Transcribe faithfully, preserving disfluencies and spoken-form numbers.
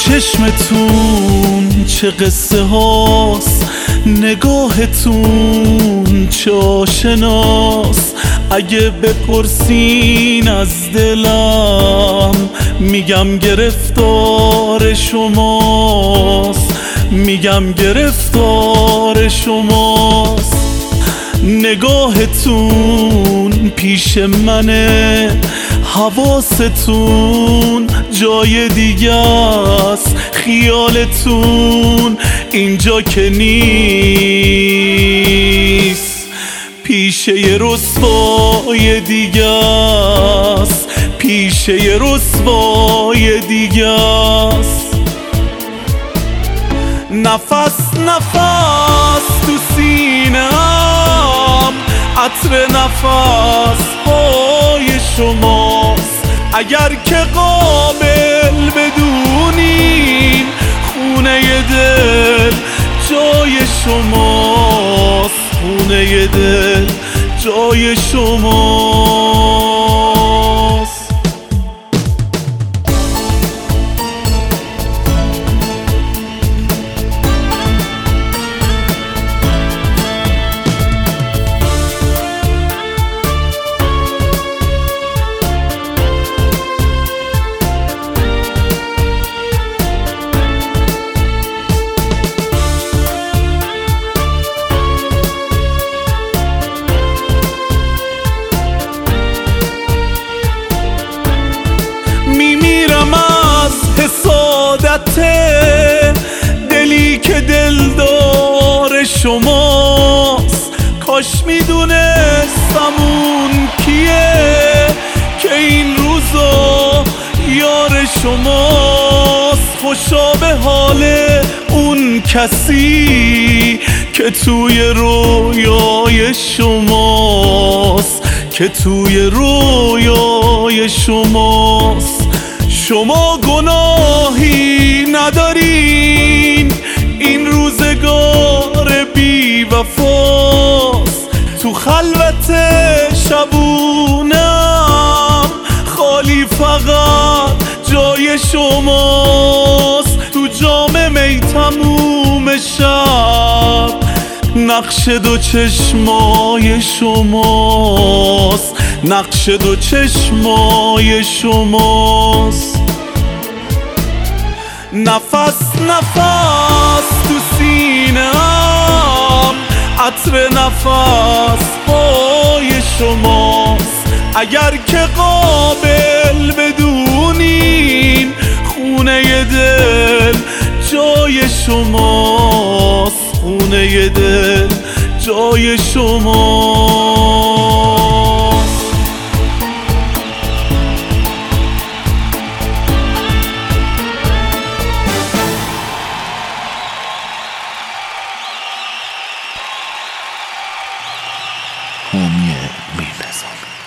چشمتون چه قصه هاست، نگاهتون چه آشناست. اگه بپرسین از دلم میگم گرفتار شماست، میگم گرفتار شماست. نگاهتون پیش منه، حواستون جای دیگه است، خیالتون اینجا که نیست، پیش یه رسوای دیگه است، پیش یه رسوای دیگه است. نفس نفس تو سینه‌ام، عطر نفس های شماست. اگر که قابل بدونین خونه دل جای شماست، خونه دل جای شماست. حسادت دلی که دلدار شماست. کاش میدونستم اون کیه که این روزا یار شماست. خوشا به حال اون کسی که توی رویای شماست، که توی رویای شماست. شما گناهی ندارین، این روزگار بی وفاست. تو خلوت شبونم خالی فقط جای شماست. تو جام می تموم شب نقش دو چشمای شماست، نقش دو چشمای شماست. نفس نفس تو سینه‌ام، عطر نفس های شماست. اگر که قابل بدونین خونه دل جای شماست، خونه دل جای شماست. حامی میرنظامی.